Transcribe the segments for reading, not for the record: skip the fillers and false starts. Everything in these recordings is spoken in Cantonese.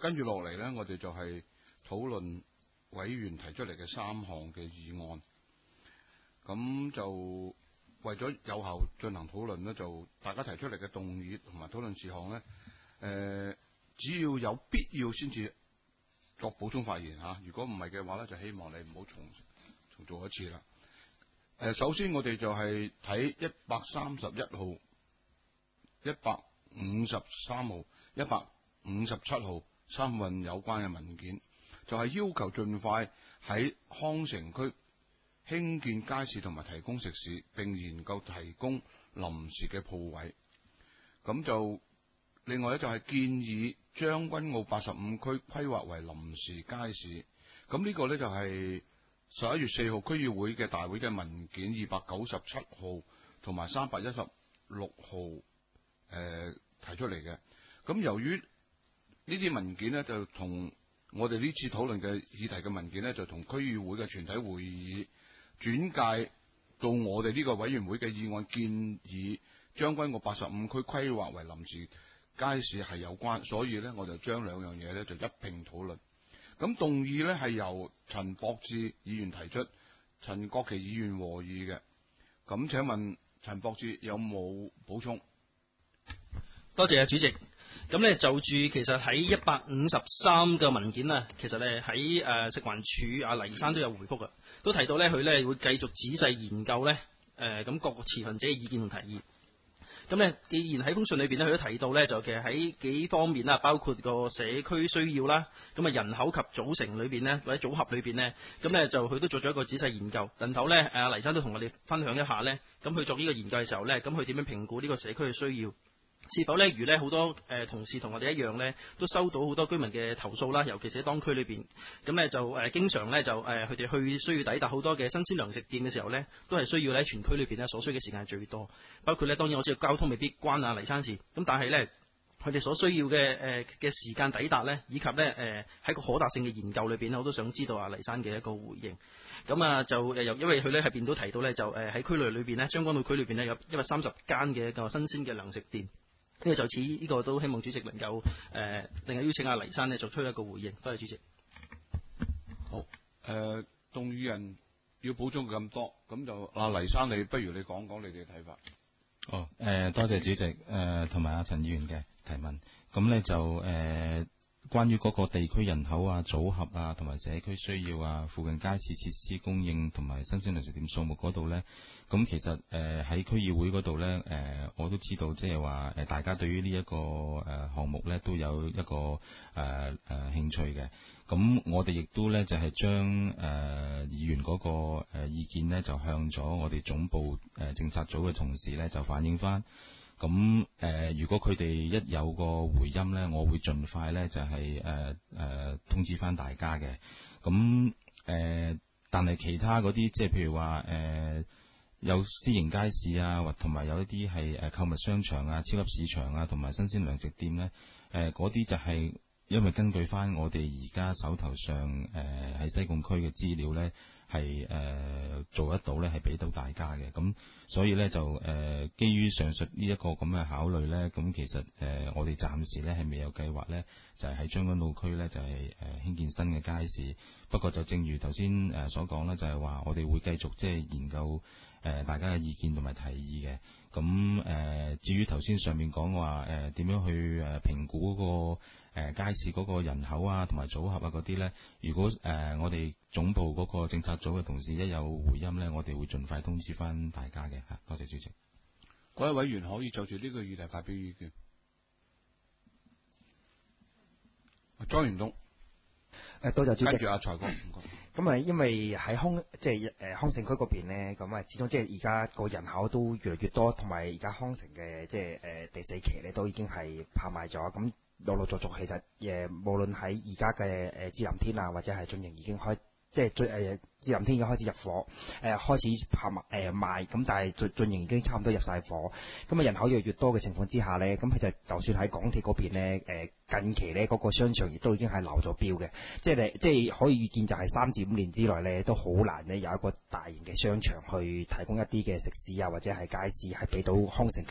跟住落嚟咧，我哋就係討論委員提出嚟嘅3項嘅議案。咁就為咗有效進行討論咧，就大家提出嚟嘅動議同埋討論事項咧，只要有必要先至作補充發言嚇。如果唔係嘅話咧，就希望你唔好重做一次啦。首先我哋就係睇131號、153號、157號3份有關嘅文件，就係要求盡快喺康城區興建街市同埋提供食肆，並研究提供臨時嘅鋪位。咁就另外咧就係建議將軍澳85區規劃為臨時街市。咁呢個咧就係11月4號區議會嘅大會嘅文件297號同埋316號提出嚟嘅。咁由於呢啲文件咧就同我哋呢次討論嘅議題嘅文件咧就同區議會嘅全體會議轉介到我哋呢個委員會嘅議案，建議將軍澳85區規劃為臨時街市係有關，所以咧我就將兩樣嘢咧就一併討論。咁動議咧係由陳博志議員提出，陳國旗議員和議嘅。咁請問陳博志有冇補充？ 多謝主席。咁咧就住其實喺153嘅文件啊，其實咧喺食環署阿黎生都有回覆嘅，都提到咧佢咧會繼續仔細研究咧咁各個持份者嘅意見同提議。咁咧，既然喺封信裏邊咧，佢都提到咧，就其實喺幾方面啦，包括個社區需要啦，咁啊人口及組成裏邊咧，或者組合裏邊咧，咁咧就佢都做咗一個仔細研究。然後咧，黎生都同我哋分享一下咧，咁佢做呢個研究嘅時候咧，咁佢點樣評估呢個社區嘅需要？是否咧，如咧好多同事同我哋一樣咧，都收到好多居民嘅投訴啦，尤其是喺當區裏邊，咁咧就經常咧就佢哋去需要抵達好多嘅新鮮糧食店嘅時候咧，都係需要喺全區裏邊咧所需嘅時間係最多。包括咧，當然我知道交通未必關黎生事，咁但係咧佢哋所需要嘅時間抵達咧，以及咧喺個可達性嘅研究裏邊，我都想知道黎生嘅一個回應。咁啊就因為佢咧喺邊都提到咧，就喺區內裏邊咧，將軍澳區裏邊咧有130間嘅一個新鮮嘅糧食店。呢個就此呢個都希望主席能夠另外邀請黎生咧作出一個回應。多謝主席。 好，動議人要補充咁多，咁就黎生你不如你講講你哋嘅睇法。 多謝主席同埋阿陳議員嘅提問。咁咧就關於嗰個地區人口啊、組合啊，同埋社區需要啊、附近街市設施供應同埋新鮮糧食店數目嗰度呢，咁其實喺區議會嗰度呢，我都知道即係話大家對於呢一個項目呢都有一個興趣嘅。咁我哋亦都呢就係將議員嗰個意見呢就向咗我哋總部政策組嘅同事呢就反映翻。咁如果佢哋一有個回音呢，我會盡快呢就係通知翻大家嘅。咁但係其他嗰啲即係譬如話有私營街市啊，或同埋有一啲係購物商場啊、超級市場啊，同埋新鮮糧食店呢，嗰啲就係因為根據翻我哋而家手頭上喺西貢區嘅資料呢，係做得到呢，係俾到大家嘅。咁所以呢，就基於上述呢一個咁嘅考慮呢，咁其實我哋暫時呢係未有計劃呢，就係喺將軍澳區呢，就係興建新嘅街市。不過就正如頭先所講啦，就係話我哋會繼續即係研究大家嘅意見同埋提議嘅。咁至於頭先上面講話點樣去評估嗰個街市嗰個人口啊同埋組合啊嗰啲呢，如果我哋總部嗰個政策組嘅同事一有回音呢，我哋會盡快通知翻大家嘅嚇。多謝主席。 各位委員可以就住呢個議題發表意見。莊元東。 多謝主席。 跟住阿財哥，唔該。 咁啊，因為喺康城區嗰邊咧，咁啊，始終即係而家個人口都越嚟越多，同埋而家康城嘅即係第4期咧都已經係拍賣咗，咁陸陸續續其實無論喺而家嘅智林天啊，或者係進營已經開。即係智林天已經開始入伙，開始拍賣，咁但係進營已經差唔多入晒伙。咁啊人口越嚟越多嘅情況之下呢，咁其實就算喺港鐵嗰邊呢，近期呢嗰個商場亦都已經係流咗標嘅，即係可以預見就係3至5年之內呢，都好難呢有一個大型嘅商場去提供一啲嘅食肆啊，或者係街市係俾到康城區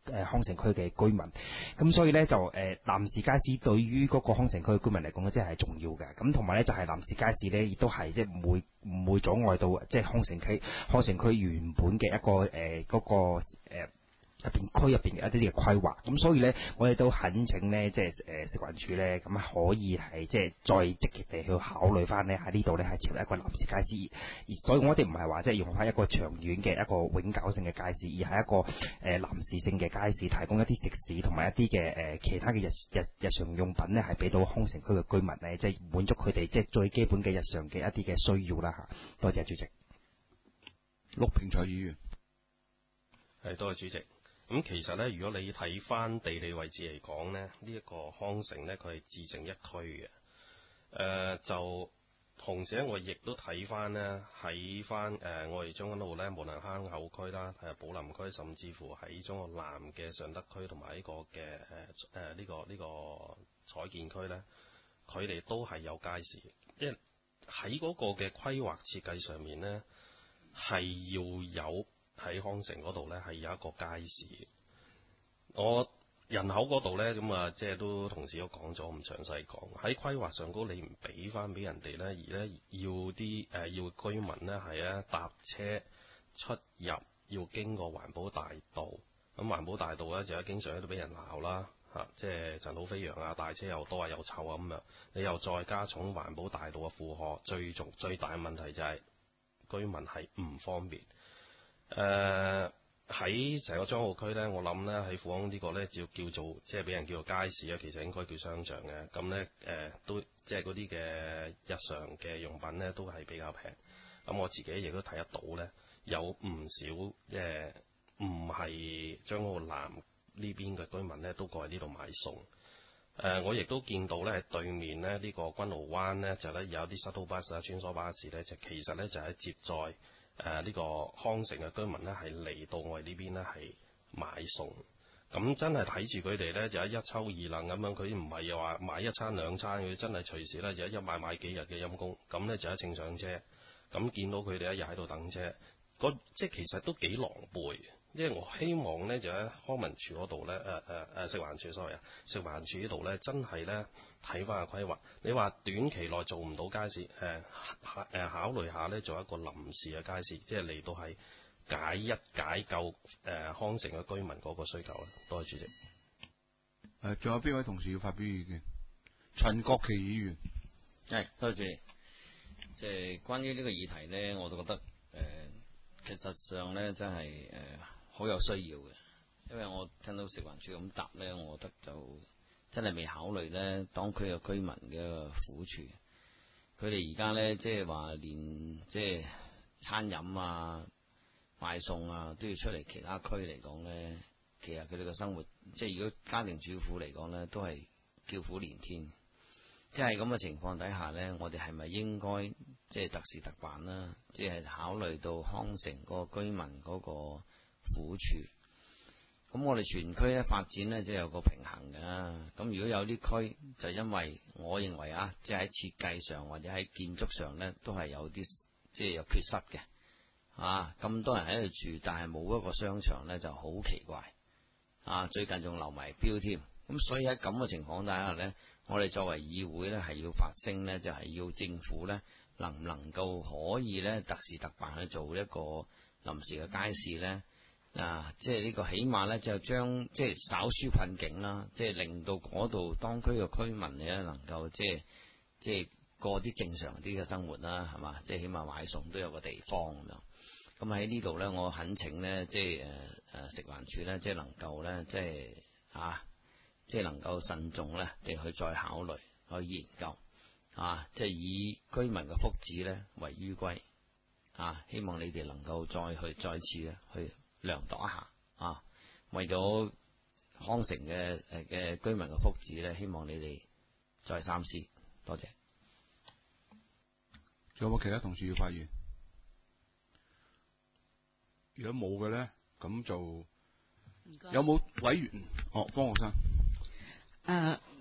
康城區嘅居民。咁所以咧就臨時街市對於嗰個康城區嘅居民嚟講咧，真係重要嘅。咁同埋咧就係臨時街市咧，亦都係即係唔會阻礙到即係康城區原本嘅一個嗰個入邊區入邊嘅一啲嘅規劃，咁所以咧，我哋都懇請咧，即係食環署咧，咁可以係即係再積極地去考慮翻咧喺呢度咧係設立一個臨時街市，而所以我哋唔係話即係用翻一個長遠嘅一個永久性嘅街市，而係一個臨時性嘅街市，提供一啲食肆同埋一啲嘅其他嘅日常用品咧，係俾到康城區嘅居民咧，即係滿足佢哋即係最基本嘅日常嘅一啲嘅需要啦嚇。多謝主席。 陸平才議員， 多謝主席。咁其實呢，如果你睇翻地理位置嚟講呢，呢一個康城呢，佢係自成一區嘅。就同時咧，我亦都睇翻呢，喺翻我哋將軍澳呢，無論坑口區啦、寶林區，甚至乎喺中國南嘅尚德區同埋呢個嘅呢個彩建區呢，佢哋都係有街市。因為喺嗰個嘅規劃設計上面呢，係要有。喺康城嗰度呢，係有一個街市，我人口嗰度呢，咁啊，即係都同時都講咗，唔詳細講。喺規劃上高，你唔俾翻俾人哋呢，而呢要啲要居民呢係咧搭車出入要經過環保大道，咁環保大道呢，就經常喺度俾人鬧啦，即係塵土飛揚啊，大車又多啊，又臭啊咁樣，你又再加重環保大道嘅負荷，最大問題就係居民係唔方便。喺成個將澳區呢，我諗呢喺富安呢個呢，就叫做即係俾人叫做街市啊，其實應該叫商場嘅。咁呢，都即係嗰啲嘅日常嘅用品呢，都係比較平。咁我自己亦都睇得到呢，有唔少即係唔係將澳南呢邊嘅居民呢，都過嚟呢度買餸。我亦都見到呢，喺對面呢，呢個軍澳灣呢，就呢有啲 shuttle bus 啊，穿梭巴士呢，就其實呢，就係接載。呢個康城嘅居民呢，係嚟到我哋呢邊呢，係買餸，咁真係睇住佢哋呢，就一抽二楞咁樣，佢唔係話買一餐兩餐，佢真係隨時呢，就一買幾日嘅陰功，咁呢，就一程上車，咁見到佢哋一日喺度等車，即係其實都幾狼狽。因為我希望呢，就喺康文署嗰度呢，食環署食環署呢度呢，真係呢，睇翻個規劃。你話短期內做唔到街市，考慮下呢，做一個臨時嘅街市，即係嚟到係解救康城嘅居民嗰個需求啦。多謝主席。 仲有邊位同事要發表意見？陳國旗議員， 多謝。即係關於呢個議題呢，我都覺得其實上呢，真係好有需要嘅，因為我聽到食環署咁答呢，我覺得就真係未考慮呢當區嘅居民嘅苦處。佢哋而家呢，即係話連即係餐飲啊、賣餸啊都要出嚟其他區嚟講呢，其實佢哋嘅生活，即係如果家庭主婦嚟講呢，都係叫苦連天。即係咁嘅情況底下呢，我哋係咪應該即係特事特辦啦？即係考慮到康城嗰個居民嗰個苦處，咁我哋全區咧發展呢，即係有個平衡嘅。咁如果有啲區就因為我認為啊，即係喺設計上或者喺建築上呢，都係有啲即係有缺失嘅。咁多人喺度住，但係冇一個商場呢，就好奇怪。最近仲留埋標添。咁所以喺咁嘅情況底下呢，我哋作為議會呢，係要發聲呢，就係要政府呢，能唔能夠可以呢，特事特辦去做一個臨時嘅街市呢？即係呢個起碼呢，就將即係稍紓困境啦，即係令到嗰度當區嘅居民呢，能夠即係過啲正常啲嘅生活啦，係嘛？即係起碼買餸都有個地方咁樣。咁喺呢度呢，我懇請呢，即係食環署呢，即係能夠呢，即係能夠慎重呢，定去再考慮去研究即係以居民嘅福祉呢為依歸希望你哋能夠再次呢去量度一下為咗康城嘅居民嘅福祉呢，希望你哋再三思。多謝。 仲有冇其他同事要發言？如果冇嘅咧，咁就有冇委員？方學生。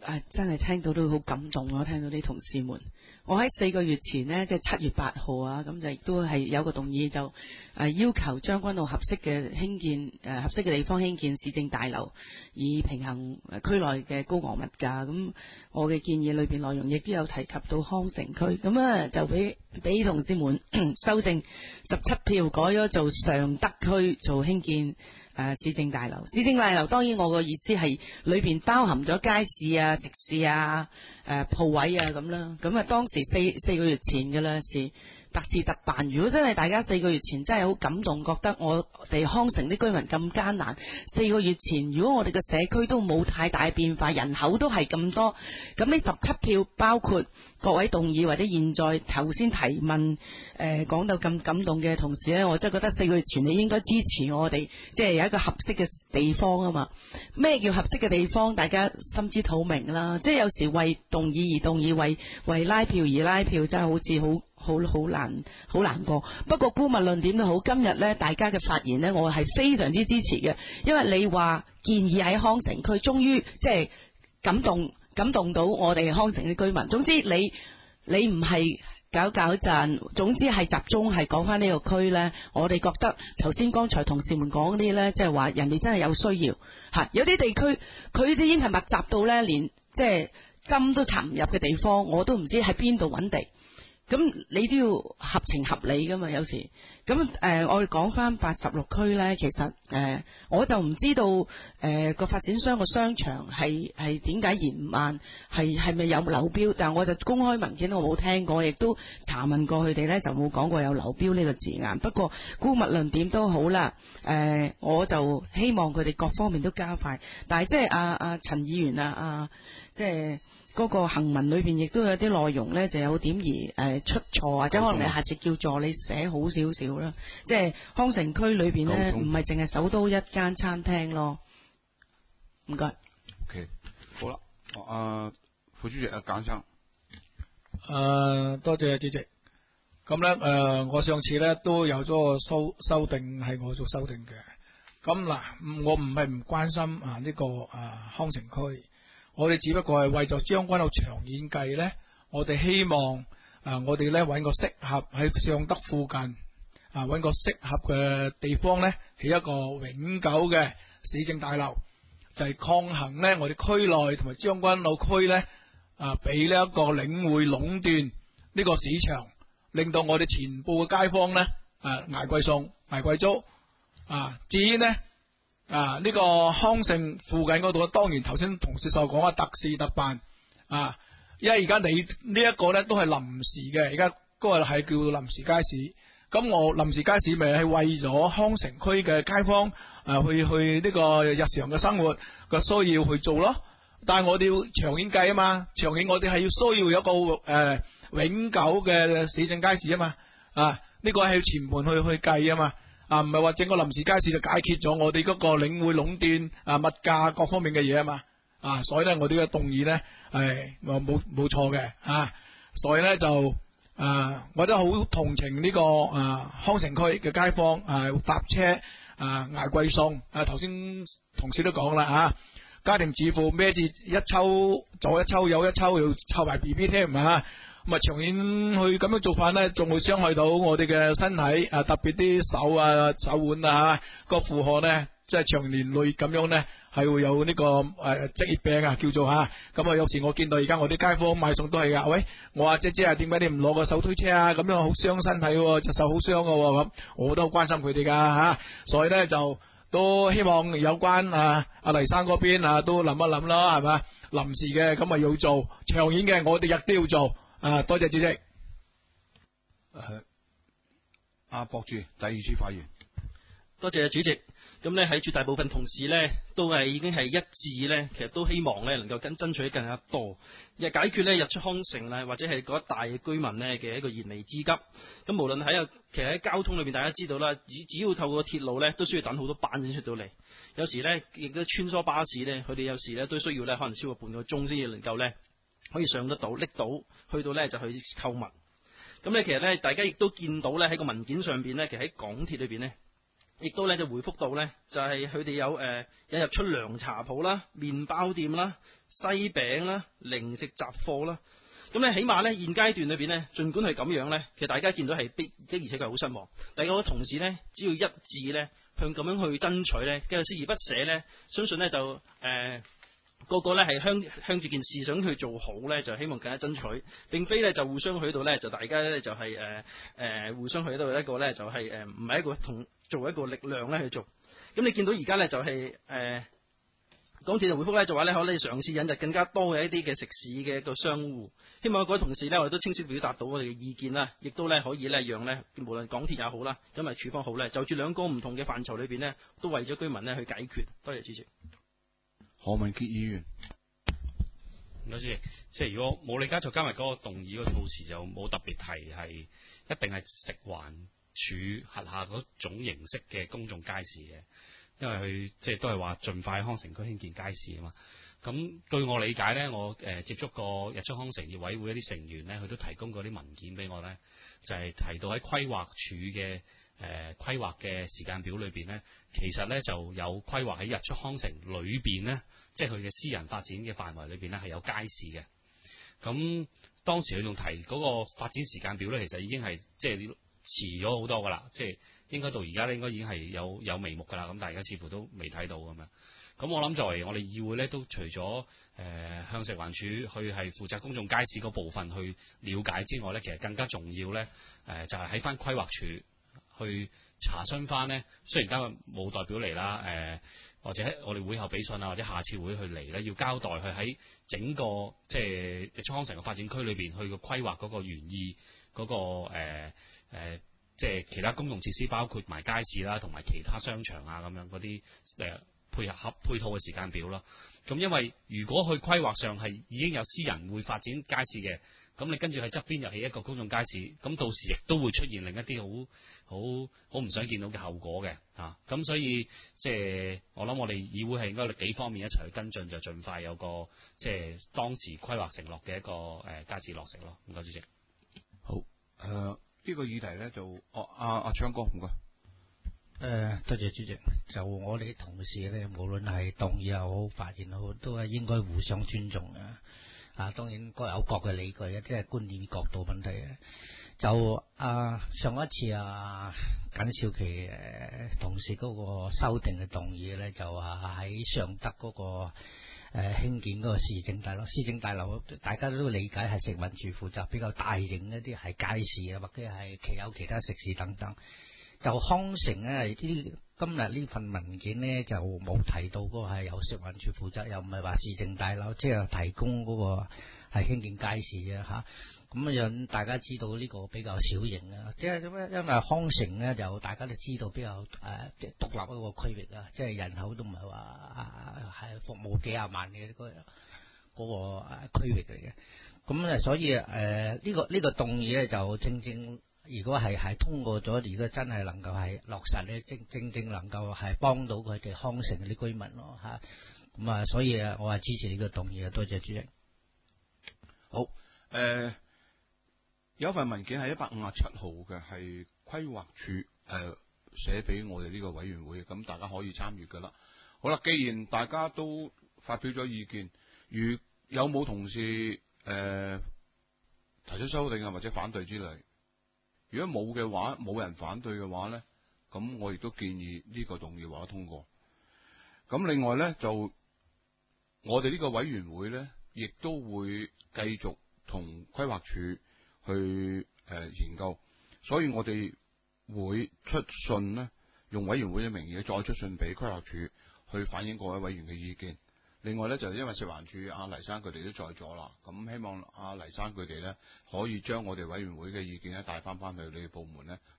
真係聽到都好感動咯，聽到啲同事們。我喺4個月前呢，即係7月8號啊，咁就亦都係有個動議就要求將軍澳合適嘅地方興建市政大樓，以平衡區內嘅高昂物價。咁我嘅建議裏邊內容亦都有提及到康城區，咁就俾同事們修正17票改咗做尚德區做興建市政大樓。市政大樓當然我個意思係裏邊包含咗街市啊、食肆啊、鋪位啊咁啦。咁當時四個月前嘅啦，是特事特辦。如果真係大家4個月前真係好感動，覺得我哋康城啲居民咁艱難，4個月前如果我哋嘅社區都冇太大變化，人口都係咁多，咁呢17票包括各位動議或者現在頭先提問講到咁感動嘅同事呢，我真係覺得4個月前你應該支持我哋，即係有一個合適嘅地方啊嘛。咩叫合適嘅地方？大家心知肚明啦。即係有時為動議而動議，為拉票而拉票，真係好似好難過。不過姑勿論點都好，今日呢大家嘅發言呢，我係非常之支持嘅，因為你話建議喺康城區，終於即係感動到我哋康城啲居民。總之你唔係搞震，總之係集中係講翻呢個區呢。我哋覺得頭先剛才同事們講嗰啲呢，即係話人哋真係有需要吓，有啲地區佢啲已經係密集到呢，連即係針都插唔入嘅地方，我都唔知喺邊度揾地。咁你都要合情合理噶嘛，有時咁我哋講翻86區呢，其實我就唔知道個發展商個商場係點解延慢，係咪有流標？但係我就公開文件我冇聽過，亦都查問過佢哋呢，就冇講過有流標呢個字眼。不過姑勿論點都好啦，我就希望佢哋各方面都加快。但係即係陳議員即係嗰個行文裏邊亦都有啲內容呢，就有點而出錯，或者可能你下次叫助理寫好少少啦。即係康城區裏邊呢，唔係淨係首都一間餐廳咯。唔該。 OK， 好啦，副主席簡生。 多謝主席。咁呢，我上次呢都有咗個修訂，係我做修訂嘅。咁嗱，我唔係唔關心呢個康城區。我哋只不過係為咗將軍澳長遠計呢，我哋希望我哋呢揾個適合喺尚德附近揾個適合嘅地方呢，起一個永久嘅市政大樓，就係抗衡呢我哋區內同埋將軍澳區呢俾呢一個領匯壟斷呢個市場，令到我哋全部嘅街坊呢捱貴餸捱貴租至於呢呢個康城附近嗰度，當然頭先同事所講特事特辦因為而家你呢一個呢都係臨時嘅，而家嗰個係叫臨時街市。咁我臨時街市咪係為咗康城區嘅街坊去呢個日常嘅生活嘅需要去做咯。但係我哋要長遠計啊嘛，長遠我哋係要需要有一個永久嘅市政街市啊嘛。呢個係要全盤去計啊嘛。唔係話整個臨時街市就解決咗我哋嗰個領匯壟斷物價各方面嘅嘢啊嘛。所以咧我哋嘅動議咧係冇錯嘅所以咧就我都好同情呢個康城區嘅街坊搭車捱貴餸。頭先同事都講啦家庭主婦孭住一抽左一抽右一抽，要湊埋 BB 添咁長遠去咁樣做法呢，仲會傷害到我哋嘅身體特別啲手腕個負荷呢，即係長年累咁樣呢，係會有呢個職業病叫做咁有時我見到而家我啲街坊買餸都係噶，喂，我話姐姐點解你唔攞個手推車咁樣好傷身體喎，隻手好傷噶咁，我都好關心佢哋噶所以呢，就都希望有關阿黎生嗰邊都諗一諗啦，係嘛，臨時嘅咁要做，長遠嘅我哋亦都要做。多謝主席。 博主第二次發言。 多謝主席。咁呢喺絕大部分同事呢都係已經係一致呢，其實都希望呢能夠爭取更加多，解決呢日出康城呢或者係嗰一帶嘅居民呢嘅一個燃眉之急。咁無論其實喺交通裏面，大家知道啦，只要透過鐵路呢都需要等好多班先出到嚟。有時呢亦都穿梭巴士呢，佢哋有時呢都需要呢可能超過半個鐘先至能夠呢可以上得到拎到去到呢就去購物。咁呢其實呢大家亦都見到呢喺個文件上邊呢，其實喺港鐵裏邊呢亦都咧就回覆到咧，就係佢哋有引入出涼茶鋪啦、麵包店啦、西餅啦、零食雜貨啦。咁咧，起碼咧現階段裏邊咧，儘管係咁樣咧，其實大家見到係的而且確係好失望。但係我嘅同事咧，只要一致咧向咁樣去爭取咧，繼續鍥而不捨咧，相信咧就個個咧係向住件事想去做好咧，就希望更加爭取，並非咧就互相去到咧就大家咧就係互相去到一個咧就係唔係一個同做一個力量咧去做。咁你見到而家咧就係港鐵就回覆咧就話咧可以嘗試引入更加多嘅一啲嘅食肆嘅一個商戶，希望各位同事咧我哋都清晰表達到我哋嘅意見啦，亦都咧可以咧讓咧無論港鐵也好啦，咁啊處方好咧，就住兩個唔同嘅範疇裏邊呢，都為咗居民咧去解決。多謝主席。 何文傑議員， 多謝。即係如果冇李家就加埋嗰個動議嗰個措辭就冇特別提係一定係食環署轄下嗰種形式嘅公眾街市嘅。因為佢即係都係話盡快喺康城區興建街市啊嘛。咁據我理解呢，我接觸過日出康城業委會一啲成員呢，佢都提供過啲文件俾我呢，就係提到喺規劃署嘅規劃嘅時間表裏邊呢，其實呢就有規劃喺日出康城裏邊呢，即係佢嘅私人發展嘅範圍裏邊呢係有街市嘅。咁當時佢仲提嗰個發展時間表呢，其實已經係即係遲咗好多噶啦，即係應該到而家咧應該已經係有眉目噶啦。咁大家似乎都未睇到咁樣。咁我諗作為我哋議會咧，都除咗向食環署去係負責公眾街市嗰部分去了解之外咧，其實更加重要咧就係喺翻規劃署去查詢翻呢。雖然今日冇代表嚟啦，或者我哋會後俾信啊，或者下次會去嚟咧，要交代佢喺整個即係日出康城嘅發展區裏邊去個規劃嗰個原意嗰個即係其他公共設施，包括埋街市啦，同埋其他商場啊咁樣嗰啲配套嘅時間表咯。咁因為如果佢規劃上係已經有私人會發展街市嘅，咁你跟住喺側邊又起一個公眾街市，咁到時亦都會出現另一啲好唔想見到嘅後果嘅啊。咁所以即係我諗我哋議會係應該幾方面一齊去跟進，就盡快有個即係當時規劃承諾嘅一個街市落成咯。唔該主席。 好呢個議題咧就阿昌哥唔該。 多謝主席。就我哋同事咧，無論係動議又好，發言又好，都係應該互相尊重嘅。當然各有各嘅理據，即係觀點角度問題嘅。就上一次簡少琪同事嗰個修訂嘅動議咧，就喺尚德嗰個興建嗰個市政大樓。市政大樓大家都理解係食環署負責，比較大型一啲係街市啊，或者係有其他食肆等等。就康城咧，今日呢份文件呢，就冇提到嗰個係由食環署負責，又唔係話市政大樓，即係提供嗰個係興建街市嘅嚇。咁樣大家知道呢個比較小型啊，即係因為康城呢，就大家都知道比較獨立一個區域啊，即係人口都唔係話係服務幾廿萬嘅嗰個區域嚟嘅。咁所以呢個動議咧就正正。如果係通過咗，如果真係能夠係落實咧，正能夠係幫到佢哋康城嗰啲居民咯嚇。咁所以我係支持呢個動議啊，多謝主席。 好，有一份文件係157號嘅，係規劃署寫俾我哋呢個委員會，咁大家可以參與噶啦。好啦，既然大家都發表咗意見，如有冇同事提出修訂啊或者反對之類？如果冇嘅話，冇人反對嘅話咧，咁我亦都建議呢個動議獲得通過。咁另外咧，就我哋呢個委員會咧，亦都會繼續同規劃署去研究，所以我哋會出信咧，用委員會嘅名義再出信俾規劃署去反映各位委員嘅意見。另外咧，就因為食環署黎生佢哋都在咗啦，咁希望黎生佢哋咧可以將我哋委員會嘅意見咧帶翻去你哋部門咧